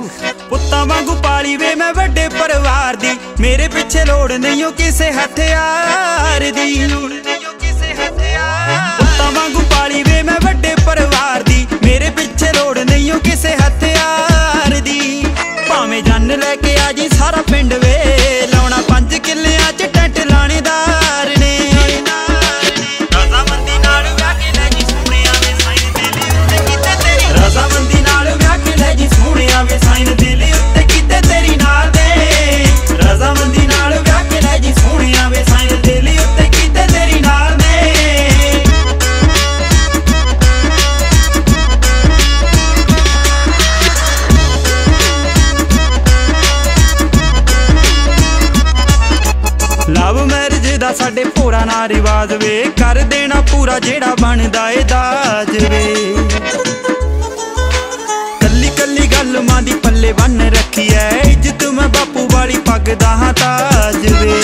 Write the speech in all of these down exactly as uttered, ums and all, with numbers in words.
ਪੁੱਤਾਂ ਵਾਂਗੂ ਪਾਲੀ ਵੇ ਮੈਂ ਵੱਡੇ ਪਰਿਵਾਰ ਦੀ, ਮੇਰੇ ਪਿੱਛੇ ਲੋੜ ਨਹੀਂ ਓ ਕਿਸੇ ਹਥਿਆਰ ਦੀ। ਪੁੱਤਾਂ ਵਾਂਗੂ ਪਾਲੀ ਵੇ ਮੈਂ ਵੱਡੇ ਪਰਿਵਾਰ ਦੀ, ਮੇਰੇ ਪਿੱਛੇ ਲੋੜ ਨਹੀਂ ਓ ਕਿਸੇ ਹਥਿਆਰ ਦੀ। ਭਾਵੇਂ ਜੰਨ ਲੈ ਕੇ ਆ ਜੀ ਸਾਰਾ ਪਿੰਡ ਵੇ, ਲਾਉਣਾ ਪੰਜ ਕਿੱਲਿਆਂ ਚ ਟੈਂਟ ਲਾਣੇਦਾਰ ਨੇ। ਰਜ਼ਾਮੰਦੀ ਨਾਲ ਵਿਆਹ ਕੇ ਲੈ ਜੀ ਸੋਹਣਿਆ ਵੇ ਸਾਈਨ ਦਿਲ ਉੱਤੇ ਕੀਤੇ ਤੇਰੀ, ਰਜ਼ਾਮੰਦੀ ਨਾਲ ਵਿਆਹ ਕੇ ਲੈ ਜੀ ਸੋਹਣਿਆ ਵੇ ਸਾਈਨ ਦਿਲ ਉੱਤੇ ਕੀਤੇ ਤੇਰੀ ਨਾਲ ਦੇ। ਰਜ਼ਾਮੰਦੀ ਨਾਲ ਵਿਆਹ ਕੇ ਲੈ ਜੀ ਸੋਹਣਿਆ ਵੇ ਸਾਈਨ ਦਿਲ ਉੱਤੇ ਕੀਤੇ ਤੇਰੀ ਨਾਲ ਦੇ। ਲਵ ਮੈਰਿਜ ਦਾ ਸਾਡੇ ਭੋਰਾ ਨਾ ਰਿਵਾਜ ਵੇ, ਕਰ ਦੇਣਾ ਪੂਰਾ ਜਿਹੜਾ ਬਣਦਾ ਏ ਦਾਜ ਵੇ। ਕੱਲੀ ਕੱਲੀ ਗੱਲ ਮਾਂ ਦੀ ਪੱਲੇ ਬੰਨ ਰੱਖੀ ਐ, ਇੱਜ਼ਤ ਮੈਂ ਬਾਪੂ ਵਾਲੀ ਪੱਗ ਦਾ ਹਾਂ ਤਾਜ ਵੇ।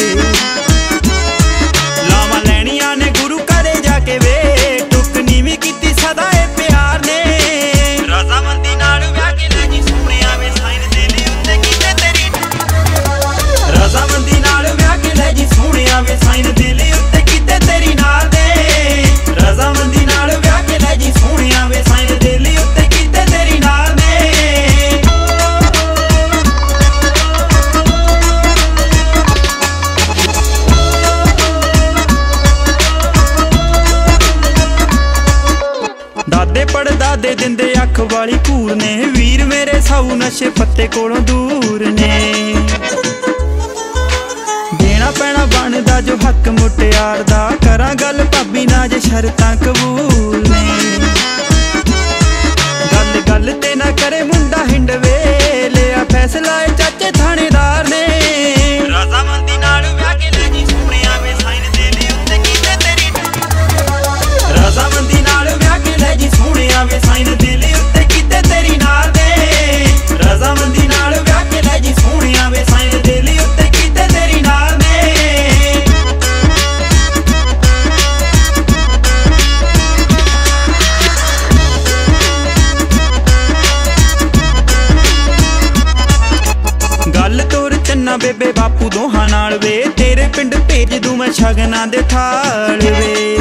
ਲਾਵਾਂ ਲੈਣੀਆਂ ਨੇ ਗੁਰੂ ਘਰੇ ਜਾ ਕੇ ਵੇ, ਟੁੱਕ ਨੀਵੀਂ ਕੀਤੀ ਸਦਾ ਏ ਪਿਆਰ ਨੇ। ਰਜ਼ਾਮੰਦੀ ਨਾਲ ਵਿਆਹ ਕੇ ਲੈ ਜੀ ਸੋਹਣਿਆ ਵੇ ਸਾਈਨ ਦਿਲ ਉੱਤੇ ਕੀਤੇ ਤੇਰੀ, ਰਜ਼ਾਮੰਦੀ ਨਾਲ ਵਿਆਹ ਕੇ ਲੈ ਜੀ ਸੋਹਣਿਆ ਵੇ ਸਾਈਨ ਦਿਲ ਉੱਤੇ ਕੀਤੇ ਤੇਰੀ ਨਾਲ ਦੇ। ਰਜ਼ਾਮੰਦੀ ਨਾਲ ਵਿਆਹ ਕੇ ਲੈ ਜੀ ਸੋਹਣਿਆ ਵੇ ਸਾਈਨ ਦਿਲ ਉੱਤੇ ਕੀਤੇ ਤੇਰੀ ਨਾਲ ਦੇ। ਦਾਦੇ ਪੜਦਾਦੇ ਦਿੰਦੇ ਅੱਖ ਵਾਲੀ ਘੂਰ ਨੇ, ਵੀਰ ਮੇਰੇ ਸਾਊ ਨਸ਼ੇ ਪੱਤੇ ਕੋਲੋਂ ਦੂਰ ਨੇ। ਦੇਣਾ ਪੈਣਾ ਬਣਦਾ ਜੋ ਹੱਕ ਮੁਟਿਆਰ ਦਾ, ਕਰਾਂ ਗੱਲ ਭਾਬੀ ਨਾਲ ਜੇ ਸ਼ਰਤਾਂ ਕਬੂਲ ਨੇ। ਗੱਲ ਗੱਲ ਤੇ ਨਾ ਕਰੇ ਮੁੰਡਾ ਹਿੰਡ ਵੇ, ਲਿਆ ਫੈਸਲਾ ਏ ਚਾਚੇ ਥਾਣੇਦਾਰ ਨੇ। ਰਜ਼ਾਮੰਦੀ ਨਾਲ ਵਿਆਹ ਕੇ ਲੈ ਜੀ ਸੋਹਣਿਆ ਵੇ ਸਾਈਨ ਦਿਲ ਉੱਤੇ ਕੀਤੇ ਤੇਰੀ, ਰਜ਼ਾਮੰਦੀ ਨਾਲ ਵਿਆਹ ਕੇ ਲੈ ਜੀ ਸੋਹਣਿਆ ਵੇ ਸਾਈਨ ਦਿਲ ਉੱਤੇ ਕੀਤੇ ਤੇਰੀ ਨਾਲ ਦੇ। ਰਜ਼ਾਮੰਦੀ ਨਾਲ ਵਿਆਹ ਕੇ ਲੈ ਜੀ ਸੋਹਣਿਆ ਵੇ ਸਾਈਨ ਦਿਲ ਉੱਤੇ ਕੀਤੇ ਤੇਰੀ ਨਾਲ ਦੇ। ਗੱਲ ਤੋਰ ਚੰਨਾ ਬੇਬੇ ਬਾਪੂ ਦੋਹਾਂ ਨਾਲ ਵੇ, ਤੇਰੇ ਪਿੰਡ ਭੇਜ ਦੂੰ ਮੈਂ ਸ਼ਗਨਾਂ ਦੇ ਥਾਲ ਵੇ।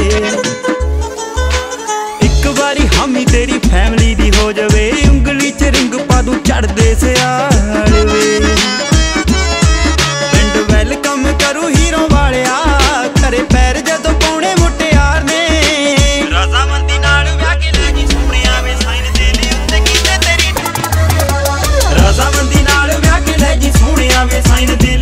ਇੱਕ ਵਾਰੀ ਹਾਮੀ ਤੇਰੀ ਫੈਮਿਲੀ ਦੀ ਹੋ ਜਾਵੇ, ਉਂਗਲੀ ਚ ਰਿੰਗ ਪਾ ਦੂੰ ਚੜਦੇ ਸਿਆਲ ਵੇ। ਪਿੰਡ ਵੈਲਕਮ ਕਰੂ ਹੀਰੋ ਵਾਲਿਆ, ਘਰੇ ਪੈਰ ਜਦੋਂ ਪਾਉਣੇ ਮੁਟਿਆਰ ਨੇ। ਰਜ਼ਾਮੰਦੀ ਨਾਲ ਵਿਆਹ ਕੇ ਲੈ ਜੀ ਸੋਹਣਿਆ ਵੇ ਸਾਈਨ ਦਿਲ ਉੱਤੇ ਕੀਤੇ ਤੇਰੀ, ਰਜ਼ਾਮੰਦੀ ਨਾਲ ਵਿਆਹ ਕੇ ਲੈ ਜੀ ਸੋਹਣਿਆ ਵੇ ਸਾਈਨ ਦਿਲ